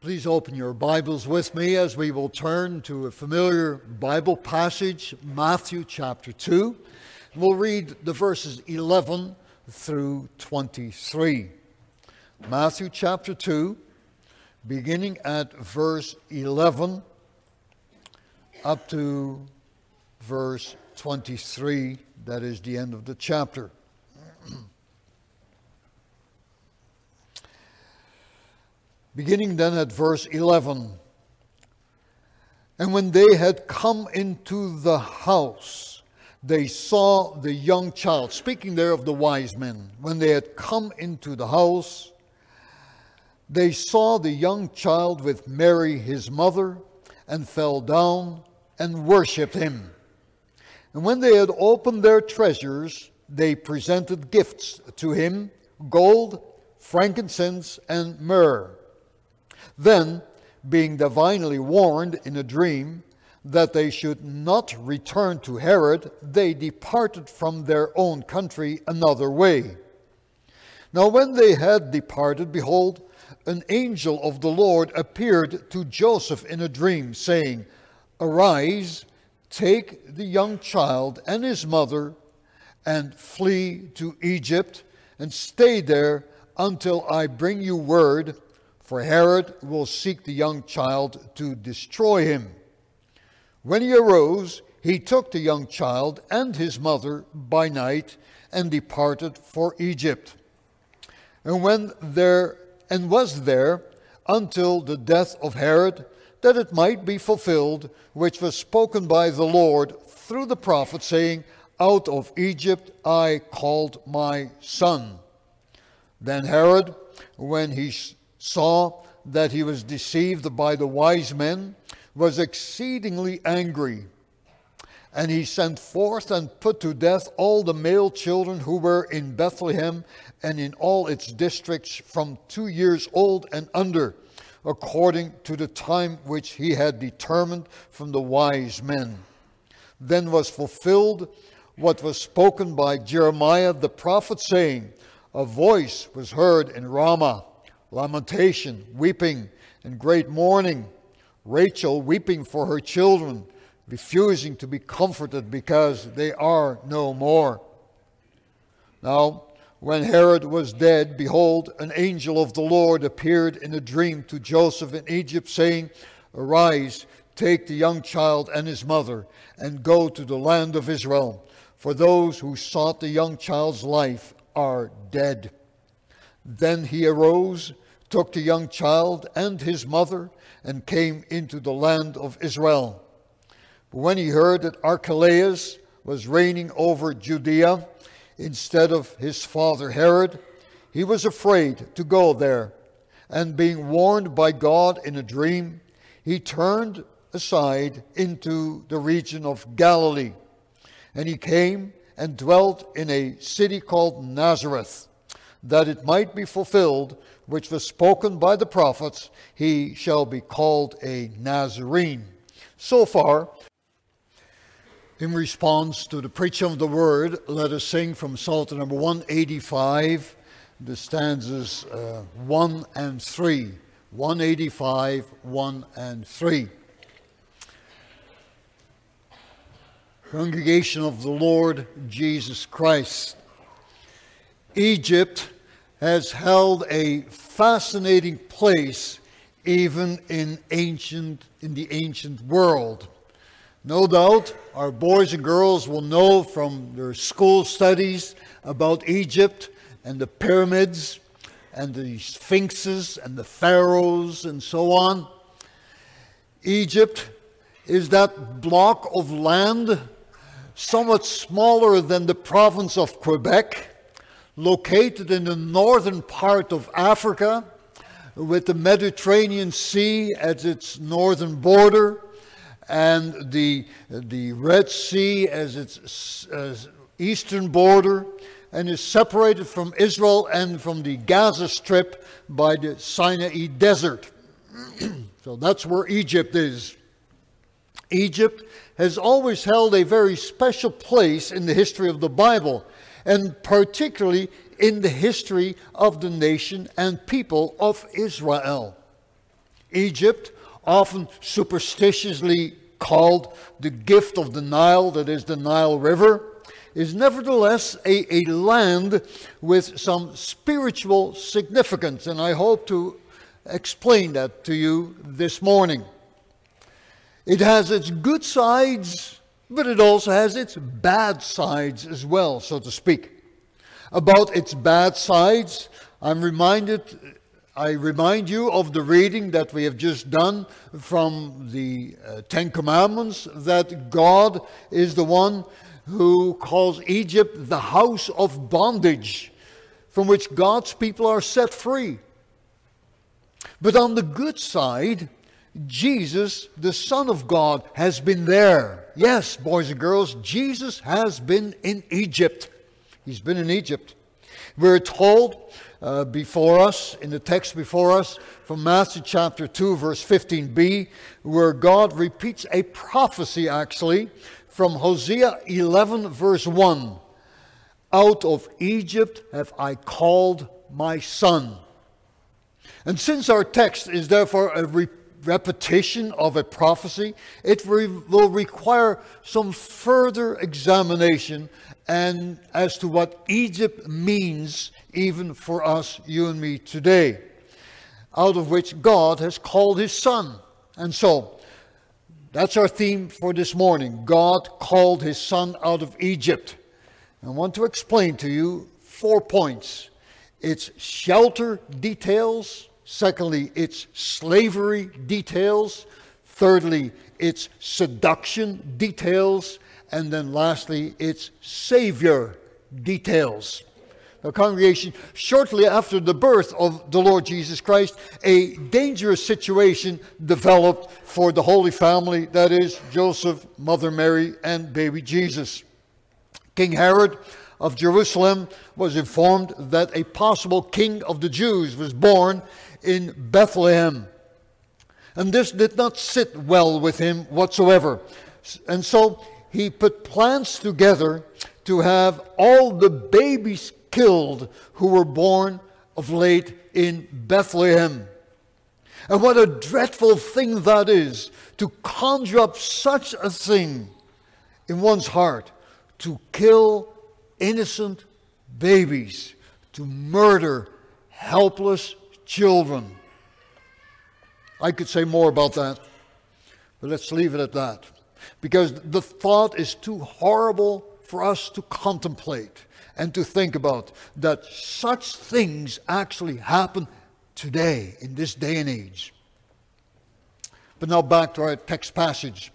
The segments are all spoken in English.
Please open your Bibles with me as we will turn to a familiar Bible passage, Matthew chapter 2. We'll read the verses 11 through 23. Matthew chapter 2, beginning at verse 11 up to verse 23, that is the end of the chapter. Beginning then at verse 11. And when they had come into the house, they saw the young child. Speaking there of the wise men. When they had come into the house, they saw the young child with Mary his mother, and fell down and worshipped him. And when they had opened their treasures, they presented gifts to him, gold, frankincense, and myrrh. Then, being divinely warned in a dream that they should not return to Herod, they departed from their own country another way. Now when they had departed, behold, an angel of the Lord appeared to Joseph in a dream, saying, Arise, take the young child and his mother, and flee to Egypt, and stay there until I bring you word, for Herod will seek the young child to destroy him. When he arose, he took the young child and his mother by night and departed for Egypt. And was there until the death of Herod, that it might be fulfilled, which was spoken by the Lord through the prophet, saying, Out of Egypt I called my son. Then Herod, when he saw that he was deceived by the wise men, was exceedingly angry. And he sent forth and put to death all the male children who were in Bethlehem and in all its districts from 2 years old and under, according to the time which he had determined from the wise men. Then was fulfilled what was spoken by Jeremiah the prophet, saying, A voice was heard in Ramah, lamentation, weeping, and great mourning, Rachel weeping for her children, refusing to be comforted because they are no more. Now, when Herod was dead, behold, an angel of the Lord appeared in a dream to Joseph in Egypt, saying, Arise, take the young child and his mother, and go to the land of Israel, for those who sought the young child's life are dead. Then he arose, took the young child and his mother, and came into the land of Israel. But when he heard that Archelaus was reigning over Judea instead of his father Herod, he was afraid to go there. And being warned by God in a dream, he turned aside into the region of Galilee. And he came and dwelt in a city called Nazareth, that it might be fulfilled, which was spoken by the prophets, he shall be called a Nazarene. So far, in response to the preaching of the word, let us sing from Psalter number 185, the stanzas 1 and 3. 185, 1 and 3. Congregation of the Lord Jesus Christ, Egypt has held a fascinating place even in the ancient world. No doubt our boys and girls will know from their school studies about Egypt and the pyramids and the sphinxes and the pharaohs and so on. Egypt is that block of land somewhat smaller than the province of Quebec, located in the northern part of Africa, with the Mediterranean Sea as its northern border, and the Red Sea as its eastern border, and is separated from Israel and from the Gaza Strip by the Sinai Desert. So that's where Egypt is. Egypt has always held a very special place in the history of the Bible, and particularly in the history of the nation and people of Israel. Egypt, often superstitiously called the gift of the Nile, that is the Nile River, is nevertheless a land with some spiritual significance, and I hope to explain that to you this morning. It has its good sides, but it also has its bad sides as well, so to speak. About its bad sides, I remind you of the reading that we have just done from the Ten Commandments, that God is the one who calls Egypt the house of bondage, from which God's people are set free. But on the good side, Jesus, the Son of God, has been there. Yes, boys and girls, Jesus has been in Egypt. He's been in Egypt. We're told before us, in the text before us, from Matthew chapter 2, verse 15b, where God repeats a prophecy actually from Hosea 11, verse 1. Out of Egypt have I called my son. And since our text is therefore a repetition of a prophecy, it will require some further examination and as to what Egypt means even for us, you and me today, out of which God has called his son. And so, that's our theme for this morning. God called his son out of Egypt. I want to explain to you 4 points. Its shelter details. Secondly, its slavery details. Thirdly, its seduction details. And then lastly, its Savior details. Now, congregation, shortly after the birth of the Lord Jesus Christ, a dangerous situation developed for the Holy Family, that is, Joseph, Mother Mary, and baby Jesus. King Herod of Jerusalem was informed that a possible king of the Jews was born in Bethlehem. And this did not sit well with him whatsoever. And so he put plans together to have all the babies killed who were born of late in Bethlehem. And what a dreadful thing that is, to conjure up such a thing in one's heart, to kill innocent babies, to murder helpless children. I could say more about that, but let's leave it at that, because the thought is too horrible for us to contemplate and to think about, that such things actually happen today, in this day and age. But now back to our text passage.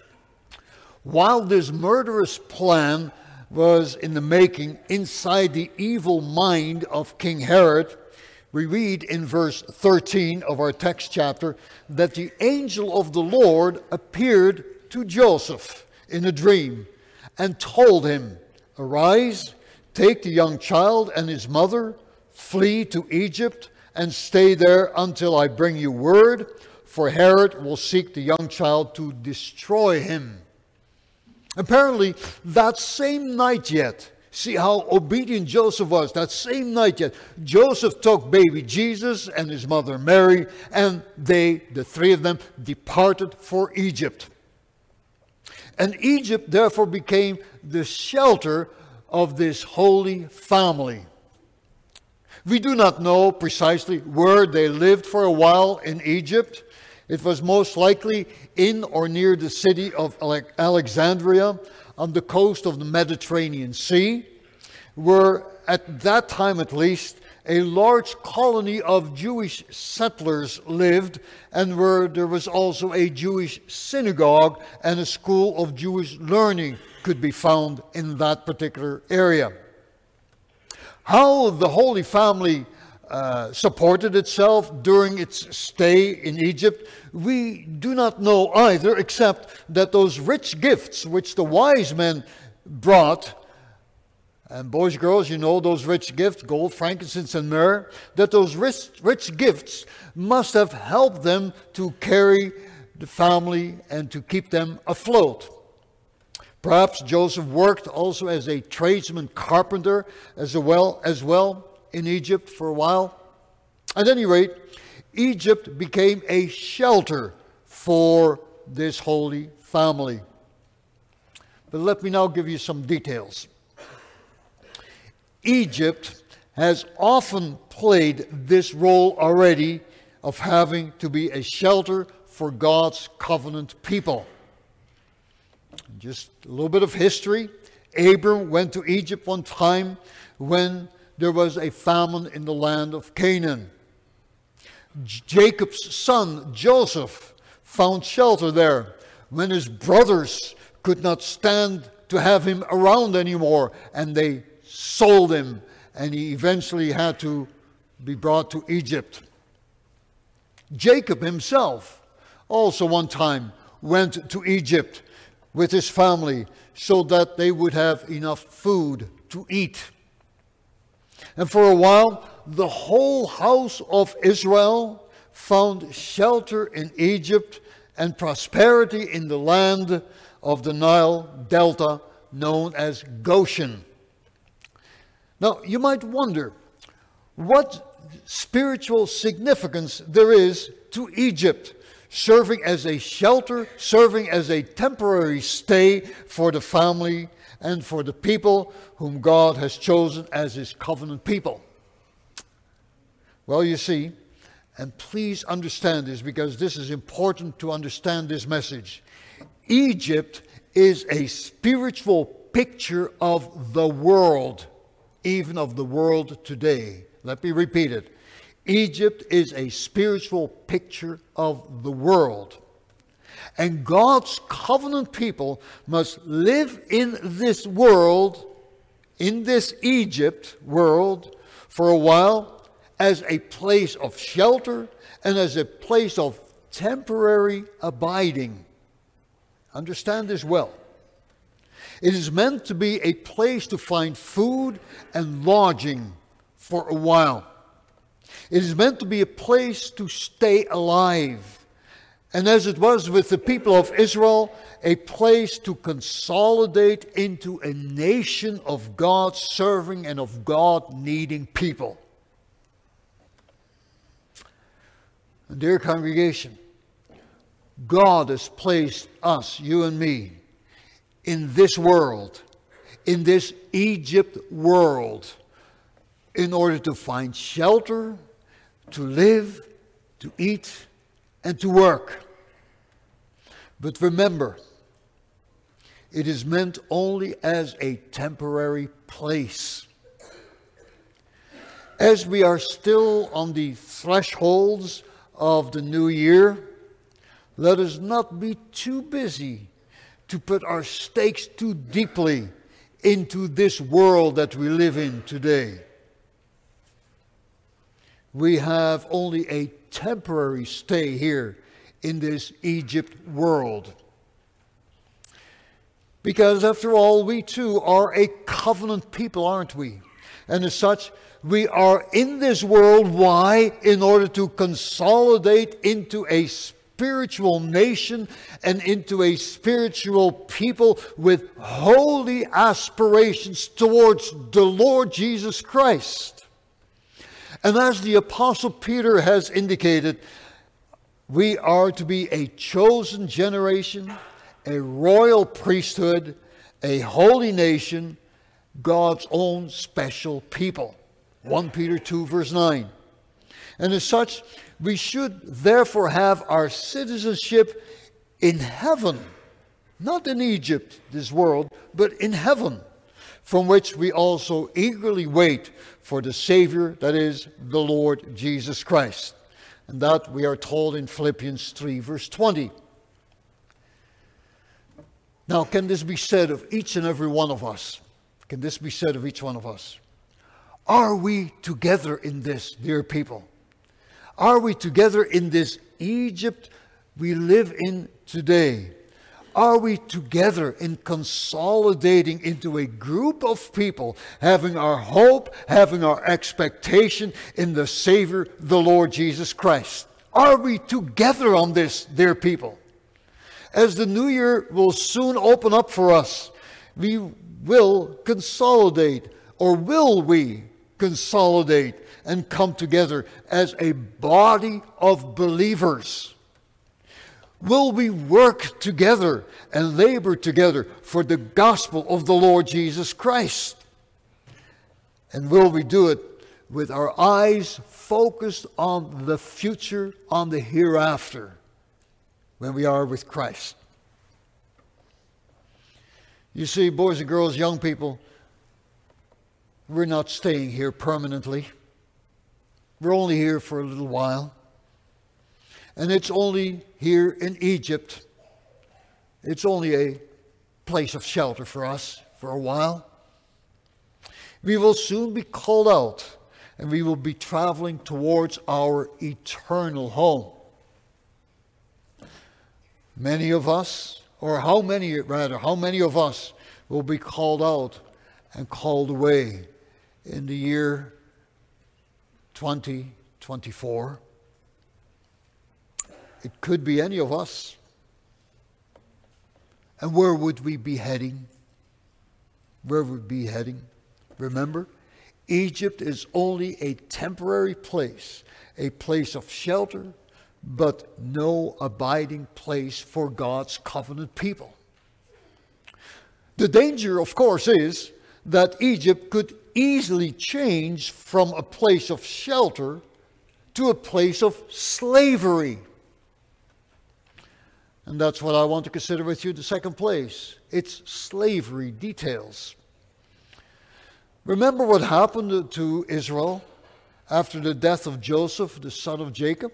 While this murderous plan was in the making inside the evil mind of King Herod, we read in verse 13 of our text chapter that the angel of the Lord appeared to Joseph in a dream and told him, "Arise, take the young child and his mother, flee to Egypt, and stay there until I bring you word, for Herod will seek the young child to destroy him." Apparently, that same night yet, see how obedient Joseph was, that same night yet, Joseph took baby Jesus and his mother Mary, and they, the three of them, departed for Egypt. And Egypt therefore became the shelter of this holy family. We do not know precisely where they lived for a while in Egypt. It was most likely in or near the city of Alexandria on the coast of the Mediterranean Sea, where at that time at least a large colony of Jewish settlers lived, and where there was also a Jewish synagogue and a school of Jewish learning could be found in that particular area. How the Holy Family supported itself during its stay in Egypt, we do not know either, except that those rich gifts which the wise men brought, and boys and girls, you know those rich gifts, gold, frankincense, and myrrh, that those rich gifts must have helped them to carry the family and to keep them afloat. Perhaps Joseph worked also as a tradesman carpenter as well in Egypt for a while. At any rate, Egypt became a shelter for this Holy Family. But let me now give you some details. Egypt has often played this role already of having to be a shelter for God's covenant people. Just a little bit of history. Abram went to Egypt one time when there was a famine in the land of Canaan. Jacob's son Joseph found shelter there when his brothers could not stand to have him around anymore, and they sold him, and he eventually had to be brought to Egypt. Jacob himself also one time went to Egypt with his family so that they would have enough food to eat. And for a while, the whole house of Israel found shelter in Egypt and prosperity in the land of the Nile Delta known as Goshen. Now, you might wonder what spiritual significance there is to Egypt, serving as a shelter, serving as a temporary stay for the family and for the people whom God has chosen as his covenant people. Well, you see, and please understand this because this is important to understand this message. Egypt is a spiritual picture of the world, even of the world today. Let me repeat it. Egypt is a spiritual picture of the world. And God's covenant people must live in this world, in this Egypt world, for a while as a place of shelter and as a place of temporary abiding. Understand this well. It is meant to be a place to find food and lodging for a while. It is meant to be a place to stay alive. And as it was with the people of Israel, a place to consolidate into a nation of God serving and of God needing people. And dear congregation, God has placed us, you and me, in this world, in this Egypt world, in order to find shelter, to live, to eat, and to work. But remember, it is meant only as a temporary place. As we are still on the thresholds of the new year, let us not be too busy to put our stakes too deeply into this world that we live in today. We have only a temporary stay here in this Egypt world. Because after all, we too are a covenant people, aren't we? And as such, we are in this world. Why? In order to consolidate into a spiritual nation and into a spiritual people with holy aspirations towards the Lord Jesus Christ. And as the Apostle Peter has indicated, we are to be a chosen generation, a royal priesthood, a holy nation, God's own special people. 1 Peter 2 verse 9. And as such, we should therefore have our citizenship in heaven, not in Egypt, this world, but in heaven, from which we also eagerly wait for the Savior, that is, the Lord Jesus Christ. And that we are told in Philippians 3 verse 20. Now, can this be said of each and every one of us? Can this be said of each one of us? Are we together in this, dear people? Are we together in this Egypt we live in today? Are we together in consolidating into a group of people, having our hope, having our expectation in the Savior, the Lord Jesus Christ? Are we together on this, dear people? As the new year will soon open up for us, we will consolidate, or will we consolidate and come together as a body of believers? Will we work together and labor together for the gospel of the Lord Jesus Christ? And will we do it with our eyes focused on the future, on the hereafter, when we are with Christ? You see, boys and girls, young people, we're not staying here permanently. We're only here for a little while. And it's only here in Egypt. It's only a place of shelter for us for a while. We will soon be called out, and we will be traveling towards our eternal home. Many of us, or how many of us will be called out and called away in the year 2024? It could be any of us. And where would we be heading? Where would we be heading? Remember, Egypt is only a temporary place, a place of shelter, but no abiding place for God's covenant people. The danger, of course, is that Egypt could easily change from a place of shelter to a place of slavery. And that's what I want to consider with you, the second place. It's slavery details. Remember what happened to Israel after the death of Joseph, the son of Jacob?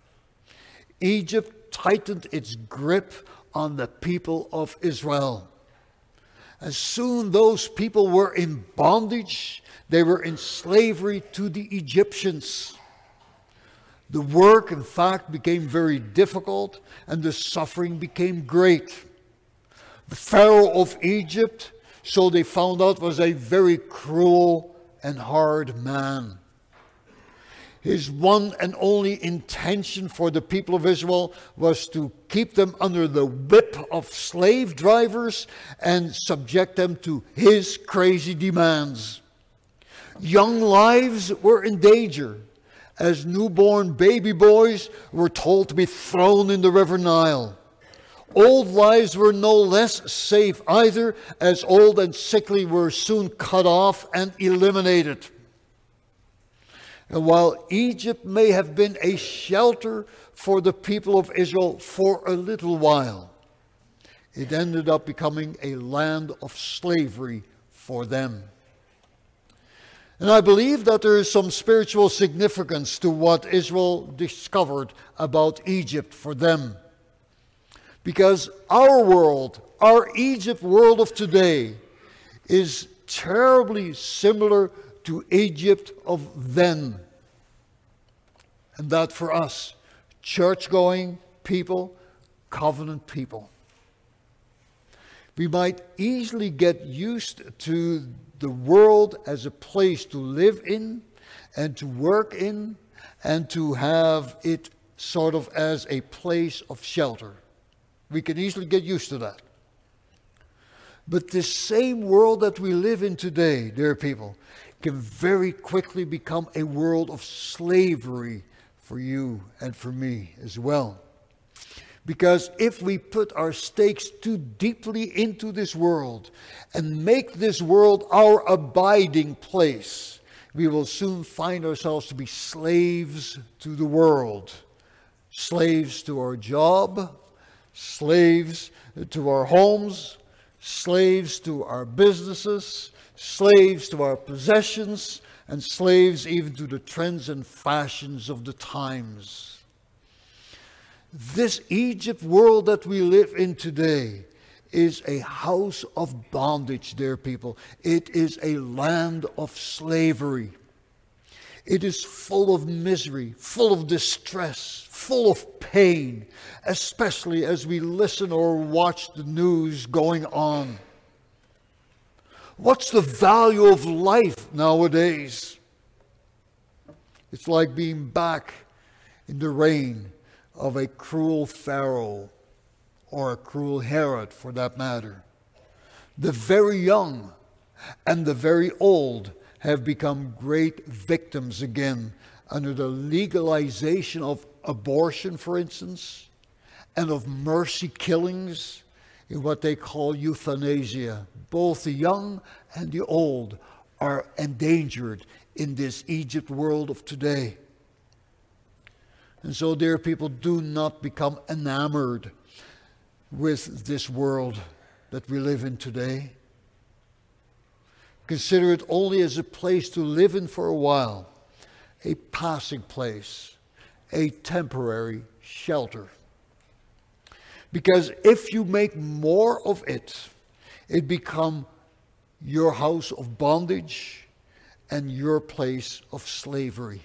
Egypt tightened its grip on the people of Israel. And soon those people were in bondage. They were in slavery to the Egyptians. The work, in fact, became very difficult, and the suffering became great. The Pharaoh of Egypt, so they found out, was a very cruel and hard man. His one and only intention for the people of Israel was to keep them under the whip of slave drivers and subject them to his crazy demands. Young lives were in danger, as newborn baby boys were told to be thrown in the river Nile. Old lives were no less safe either, as old and sickly were soon cut off and eliminated. And while Egypt may have been a shelter for the people of Israel for a little while, it ended up becoming a land of slavery for them. And I believe that there is some spiritual significance to what Israel discovered about Egypt for them. Because our world, our Egypt world of today, is terribly similar to Egypt of then. And that for us, church-going people, covenant people. We might easily get used to the world as a place to live in and to work in and to have it sort of as a place of shelter. We can easily get used to that. But this same world that we live in today, dear people, can very quickly become a world of slavery for you and for me as well. Because if we put our stakes too deeply into this world and make this world our abiding place, we will soon find ourselves to be slaves to the world. Slaves to our job, slaves to our homes, slaves to our businesses, slaves to our possessions, and slaves even to the trends and fashions of the times. This Egypt world that we live in today is a house of bondage, dear people. It is a land of slavery. It is full of misery, full of distress, full of pain, especially as we listen or watch the news going on. What's the value of life nowadays? It's like being back in the reign of a cruel Pharaoh, or a cruel Herod for that matter. The very young and the very old have become great victims again under the legalization of abortion, for instance, and of mercy killings in what they call euthanasia. Both the young and the old are endangered in this Egypt world of today. And so, dear people, do not become enamored with this world that we live in today. Consider it only as a place to live in for a while, a passing place, a temporary shelter. Because if you make more of it, it becomes your house of bondage and your place of slavery.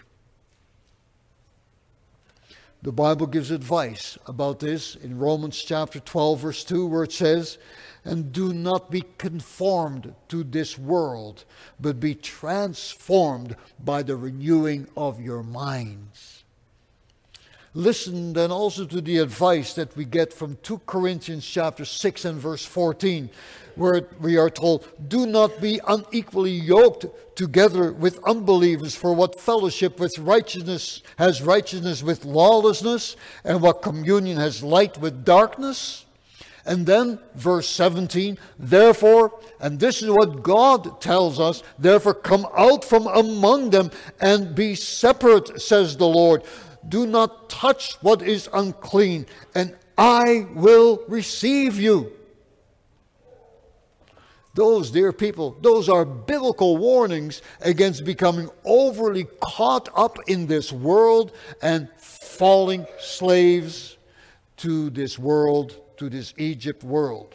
The Bible gives advice about this in Romans chapter 12, verse 2, where it says, "And do not be conformed to this world, but be transformed by the renewing of your minds." Listen then also to the advice that we get from 2 Corinthians chapter 6 and verse 14, where we are told, "Do not be unequally yoked together with unbelievers, for what fellowship with righteousness has righteousness with lawlessness, and what communion has light with darkness?" And then verse 17, "Therefore," and this is what God tells us, "therefore come out from among them and be separate, says the Lord. Do not touch what is unclean, and I will receive you." Those, dear people, those are biblical warnings against becoming overly caught up in this world and falling slaves to this world, to this Egypt world.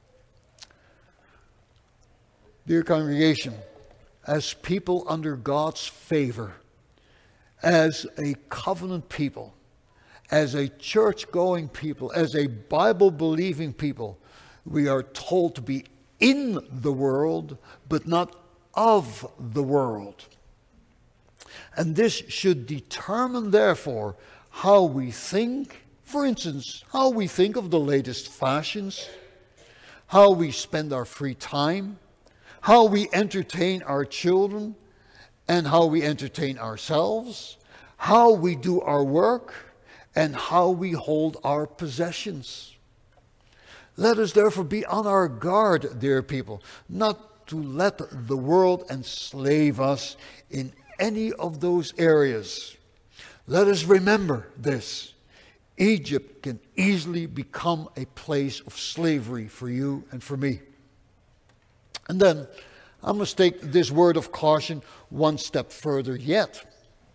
Dear congregation, as people under God's favor, as a covenant people, as a church-going people, as a Bible-believing people, we are told to be in the world, but not of the world. And this should determine, therefore, how we think. For instance, how we think of the latest fashions, how we spend our free time, how we entertain our children, and how we entertain ourselves, how we do our work, and how we hold our possessions. Let us therefore be on our guard, dear people, not to let the world enslave us in any of those areas. Let us remember this. Egypt can easily become a place of slavery for you and for me. And then I must take this word of caution one step further yet.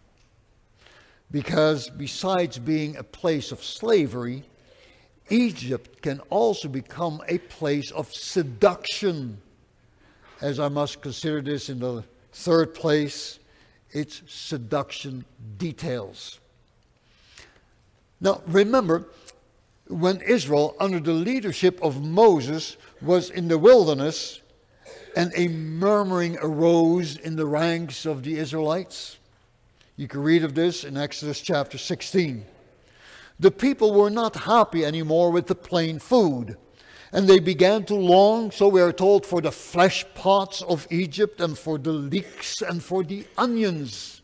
Because besides being a place of slavery, Egypt can also become a place of seduction. As I must consider this in the third place, its seduction details. Now remember, when Israel, under the leadership of Moses, was in the wilderness, and a murmuring arose in the ranks of the Israelites. You can read of this in Exodus chapter 16. The people were not happy anymore with the plain food, and they began to long, so we are told, for the flesh pots of Egypt and for the leeks and for the onions.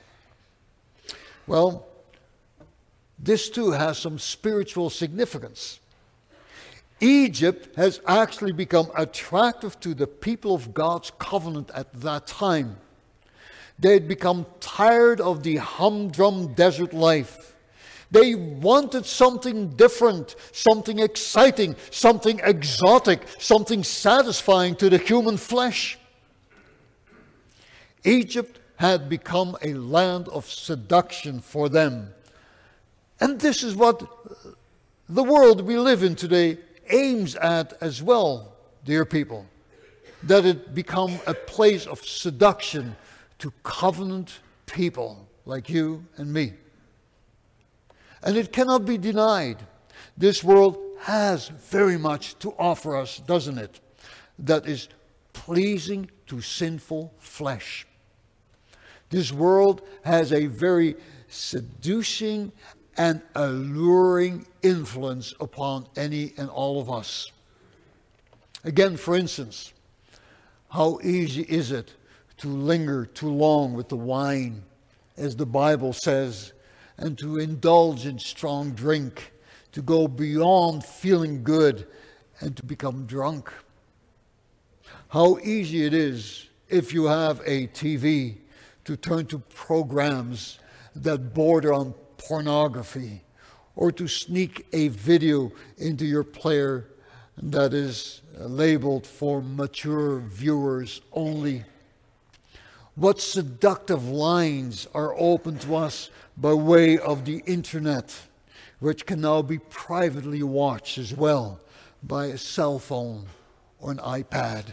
Well, this too has some spiritual significance. Egypt has actually become attractive to the people of God's covenant at that time. They had become tired of the humdrum desert life. They wanted something different, something exciting, something exotic, something satisfying to the human flesh. Egypt had become a land of seduction for them. And this is what the world we live in today aims at as well, dear people. That it become a place of seduction to covenant people like you and me. And it cannot be denied. This world has very much to offer us, doesn't it? That is pleasing to sinful flesh. This world has a very seducing and alluring influence upon any and all of us. Again, for instance, how easy is it to linger too long with the wine, as the Bible says, and to indulge in strong drink, to go beyond feeling good and to become drunk. How easy it is, if you have a TV, to turn to programs that border on pornography, or to sneak a video into your player that is labeled for mature viewers only. What seductive lines are open to us by way of the internet, which can now be privately watched as well by a cell phone or an iPad.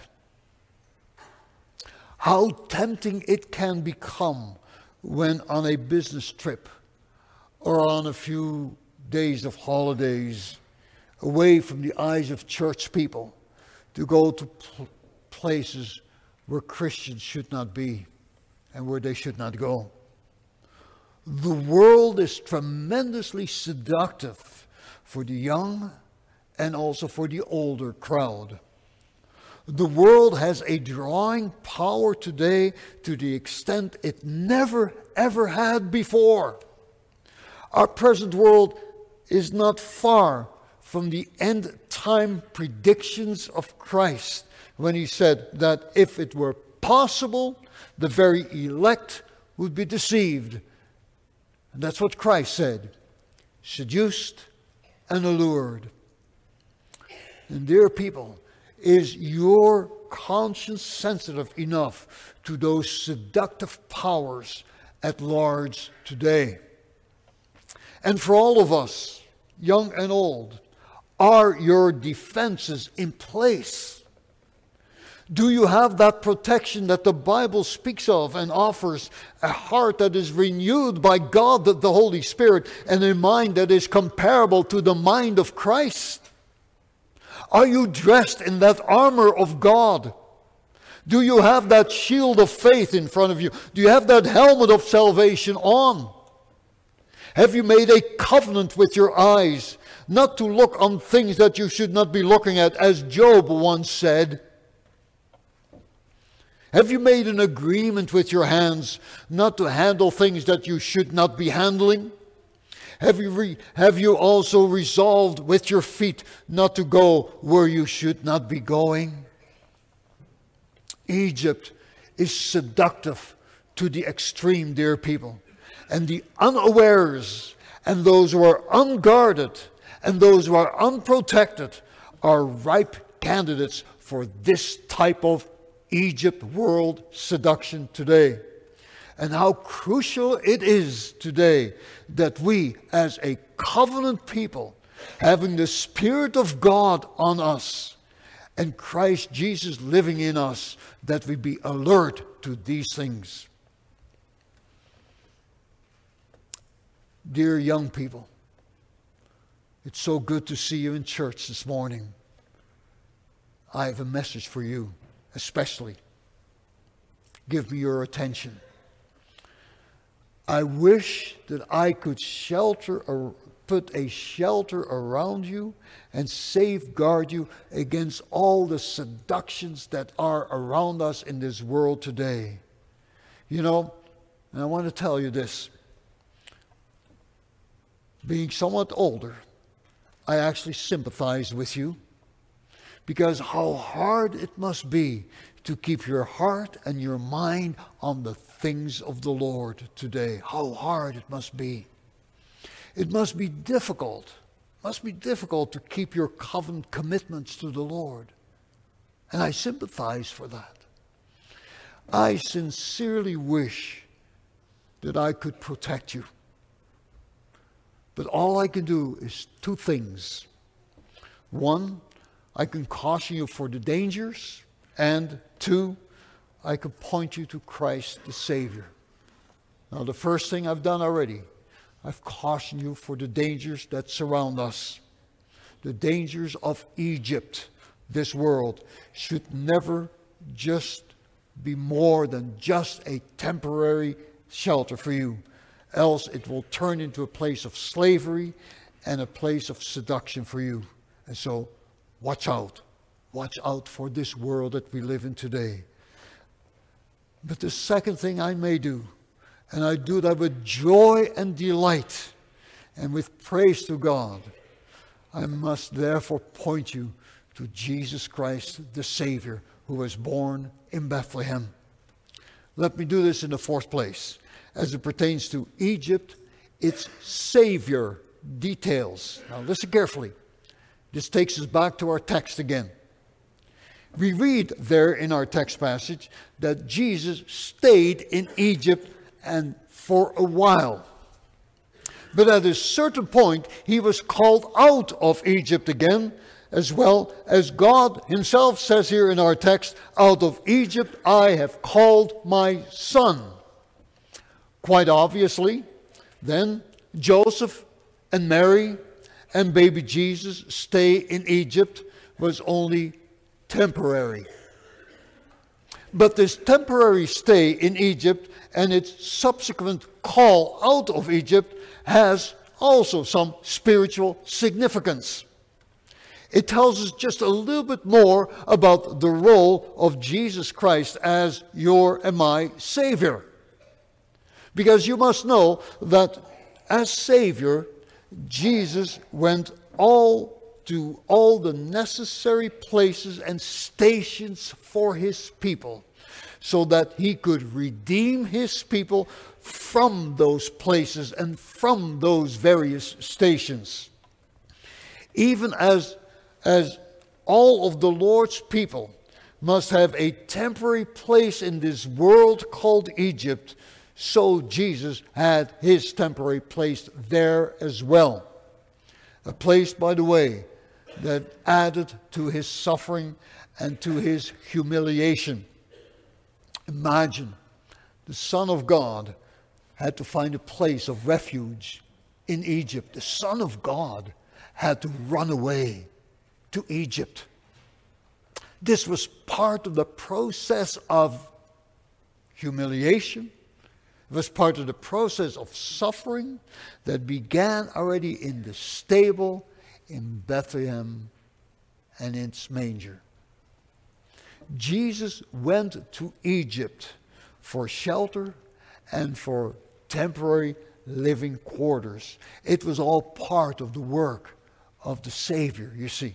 How tempting it can become when on a business trip or on a few days of holidays away from the eyes of church people to go to places where Christians should not be and where they should not go. The world is tremendously seductive for the young and also for the older crowd. The world has a drawing power today to the extent it never ever had before. Our present world is not far from the end time predictions of Christ when he said that if it were possible, the very elect would be deceived. And that's what Christ said, seduced and allured. And dear people, is your conscience sensitive enough to those seductive powers at large today? And for all of us, young and old, are your defenses in place? Do you have that protection that the Bible speaks of and offers a heart that is renewed by God, the Holy Spirit, and a mind that is comparable to the mind of Christ? Are you dressed in that armor of God? Do you have that shield of faith in front of you? Do you have that helmet of salvation on? Have you made a covenant with your eyes not to look on things that you should not be looking at, as Job once said? Have you made an agreement with your hands not to handle things that you should not be handling? Have you also resolved with your feet not to go where you should not be going? Egypt is seductive to the extreme, dear people. And the unawares and those who are unguarded and those who are unprotected are ripe candidates for this type of Egypt world seduction today. And how crucial it is today that we, as a covenant people, having the Spirit of God on us and Christ Jesus living in us, that we be alert to these things. Dear young people, it's so good to see you in church this morning. I have a message for you, especially. Give me your attention. I wish that I could put a shelter around you and safeguard you against all the seductions that are around us in this world today. You know, and I want to tell you this. Being somewhat older, I actually sympathize with you, because how hard it must be to keep your heart and your mind on the things of the Lord today. How hard it must be. It must be difficult. It must be difficult to keep your covenant commitments to the Lord. And I sympathize for that. I sincerely wish that I could protect you. But all I can do is two things. One, I can caution you for the dangers. And two, I can point you to Christ the Savior. Now, the first thing I've done already, I've cautioned you for the dangers that surround us. The dangers of Egypt, this world, should never just be more than just a temporary shelter for you. Else it will turn into a place of slavery and a place of seduction for you. And so, watch out. Watch out for this world that we live in today. But the second thing I may do, and I do that with joy and delight and with praise to God, I must therefore point you to Jesus Christ, the Savior, who was born in Bethlehem. Let me do this in the fourth place. As it pertains to Egypt, its Savior details. Now listen carefully. This takes us back to our text again. We read there in our text passage that Jesus stayed in Egypt and for a while. But at a certain point, he was called out of Egypt again, as well as God himself says here in our text, out of Egypt I have called my son. Quite obviously, then Joseph and Mary and baby Jesus stay in Egypt was only temporary. But this temporary stay in Egypt and its subsequent call out of Egypt has also some spiritual significance. It tells us just a little bit more about the role of Jesus Christ as your and my Savior. Because you must know that as Savior, Jesus went to all the necessary places and stations for his people, so that he could redeem his people from those places and from those various stations. Even as all of the Lord's people must have a temporary place in this world called Egypt, so Jesus had his temporary place there as well. A place, by the way, that added to his suffering and to his humiliation. Imagine the Son of God had to find a place of refuge in Egypt. The Son of God had to run away to Egypt. This was part of the process of humiliation. It was part of the process of suffering that began already in the stable in Bethlehem and in its manger. Jesus went to Egypt for shelter and for temporary living quarters. It was all part of the work of the Savior, you see.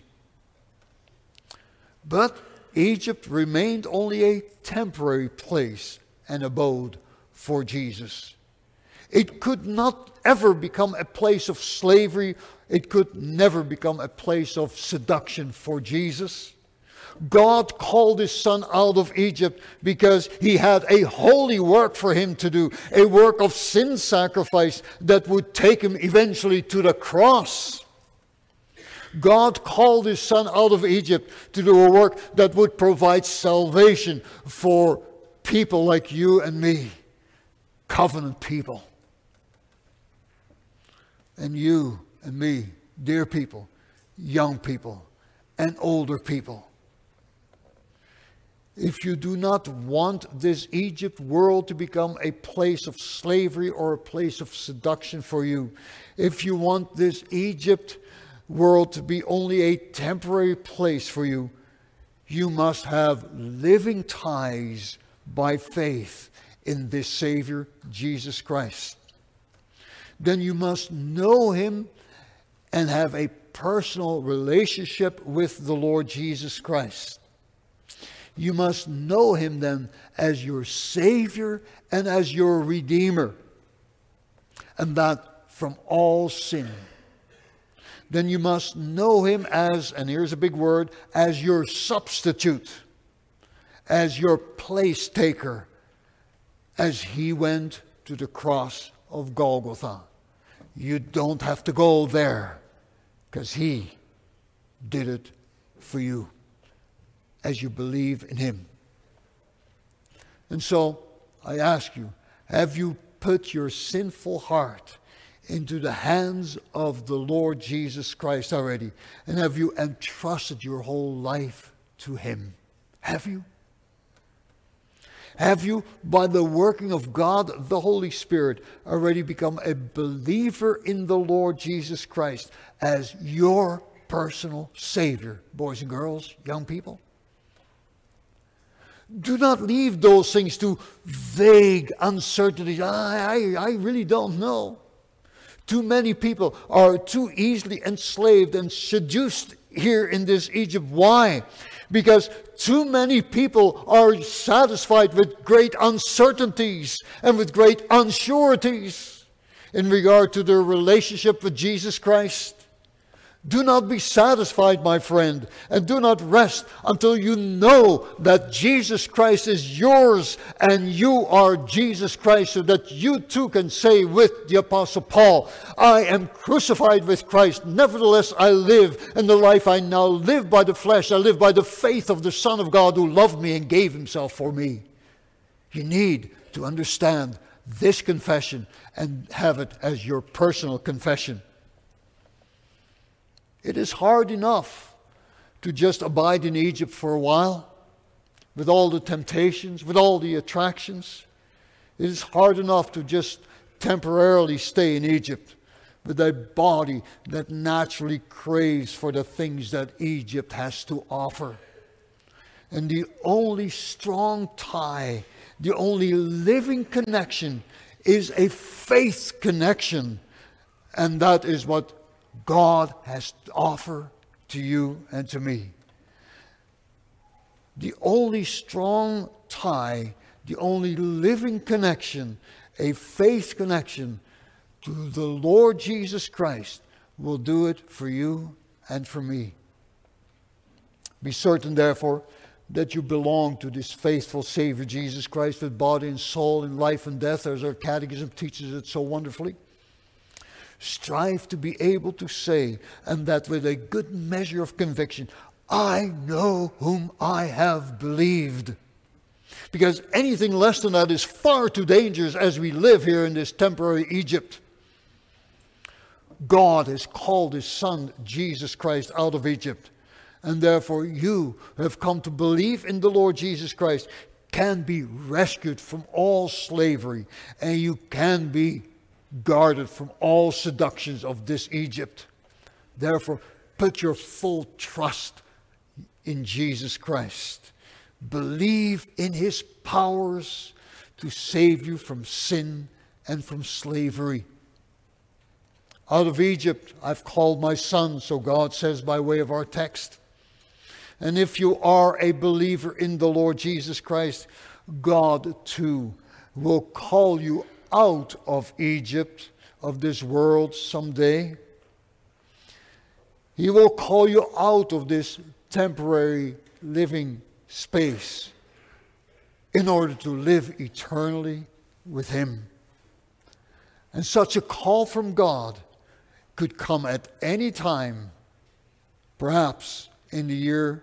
But Egypt remained only a temporary place and abode for Jesus. It could not ever become a place of slavery. It could never become a place of seduction for Jesus. God called his son out of Egypt because he had a holy work for him to do, a work of sin sacrifice that would take him eventually to the cross. God called his son out of Egypt to do a work that would provide salvation for people like you and me, covenant people. And you and me, dear people, young people, and older people. If you do not want this Egypt world to become a place of slavery or a place of seduction for you, if you want this Egypt world to be only a temporary place for you, you must have living ties by faith in this Savior, Jesus Christ. Then you must know him and have a personal relationship with the Lord Jesus Christ. You must know him then as your Savior and as your Redeemer, and that from all sin. Then you must know him as, and here's a big word, as your substitute, as your place taker, as he went to the cross of Golgotha. You don't have to go there, because he did it for you as you believe in him. And so I ask you, have you put your sinful heart into the hands of the Lord Jesus Christ already? And have you entrusted your whole life to him? Have you? Have you, by the working of God, the Holy Spirit, already become a believer in the Lord Jesus Christ as your personal Savior, boys and girls, young people? Do not leave those things to vague uncertainties. I really don't know. Too many people are too easily enslaved and seduced here in this Egypt. Why? Because too many people are satisfied with great uncertainties and with great unsureties in regard to their relationship with Jesus Christ. Do not be satisfied, my friend, and do not rest until you know that Jesus Christ is yours and you are Jesus Christ, so that you too can say with the Apostle Paul, I am crucified with Christ, nevertheless I live, and the life I now live by the flesh, I live by the faith of the Son of God who loved me and gave himself for me. You need to understand this confession and have it as your personal confession. It is hard enough to just abide in Egypt for a while, with all the temptations, with all the attractions. It is hard enough to just temporarily stay in Egypt with a body that naturally craves for the things that Egypt has to offer. And the only strong tie, the only living connection is a faith connection. And that is what God has to offer to you and to me. The only strong tie, the only living connection, a faith connection to the Lord Jesus Christ will do it for you and for me. Be certain, therefore, that you belong to this faithful Savior, Jesus Christ, with body and soul, in life and death, as our catechism teaches it so wonderfully. Strive to be able to say, and that with a good measure of conviction, I know whom I have believed. Because anything less than that is far too dangerous as we live here in this temporary Egypt. God has called his Son, Jesus Christ, out of Egypt. And therefore you who have come to believe in the Lord Jesus Christ can be rescued from all slavery. And you can be guarded from all seductions of this Egypt. Therefore, put your full trust in Jesus Christ. Believe in his powers to save you from sin and from slavery. Out of Egypt I've called my son, so God says by way of our text. And if you are a believer in the Lord Jesus Christ, God too will call you out of Egypt, of this world someday. He will call you out of this temporary living space in order to live eternally with him. And such a call from God could come at any time, perhaps in the year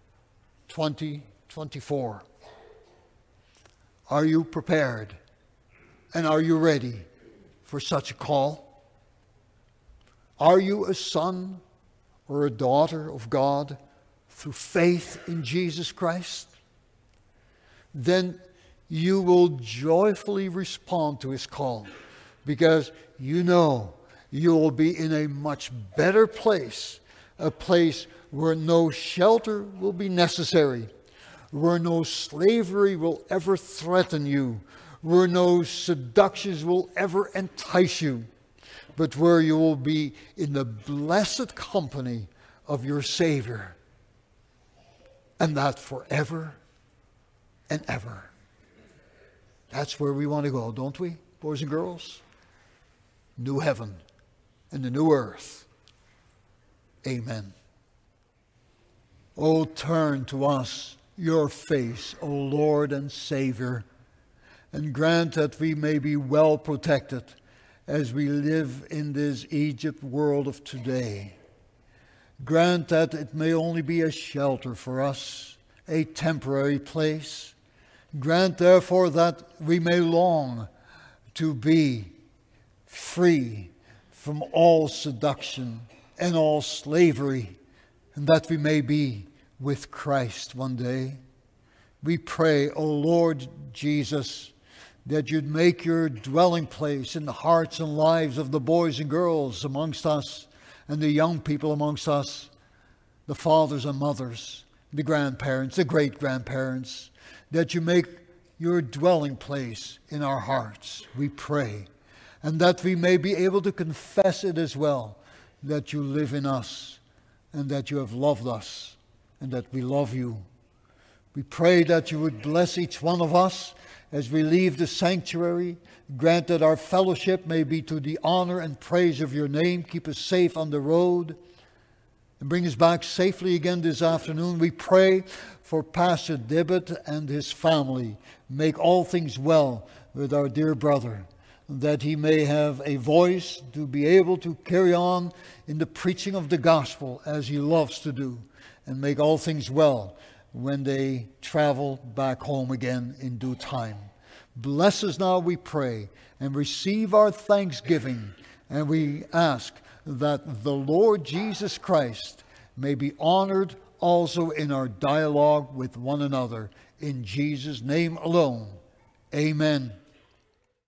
2024. Are you prepared? And are you ready for such a call? Are you a son or a daughter of God through faith in Jesus Christ? Then you will joyfully respond to his call, because you know you will be in a much better place, a place where no shelter will be necessary, where no slavery will ever threaten you, where no seductions will ever entice you, but where you will be in the blessed company of your Savior, and that forever and ever. That's where we want to go, don't we, boys and girls? New heaven and the new earth. Amen. Oh, turn to us your face, O Lord and Savior, and grant that we may be well protected as we live in this Egypt world of today. Grant that it may only be a shelter for us, a temporary place. Grant, therefore, that we may long to be free from all seduction and all slavery, and that we may be with Christ one day. We pray, O Lord Jesus, that you'd make your dwelling place in the hearts and lives of the boys and girls amongst us, and the young people amongst us, the fathers and mothers, the grandparents, the great-grandparents, that you make your dwelling place in our hearts, we pray. And that we may be able to confess it as well, that you live in us and that you have loved us and that we love you. We pray that you would bless each one of us as we leave the sanctuary. Grant that our fellowship may be to the honor and praise of your name. Keep us safe on the road and bring us back safely again this afternoon. We pray for Pastor Dibbett and his family. Make all things well with our dear brother, that he may have a voice to be able to carry on in the preaching of the gospel as he loves to do, and make all things well when they travel back home again in due time. Bless us now, we pray, and receive our thanksgiving. And we ask that the Lord Jesus Christ may be honored also in our dialogue with one another. In Jesus' name alone, amen.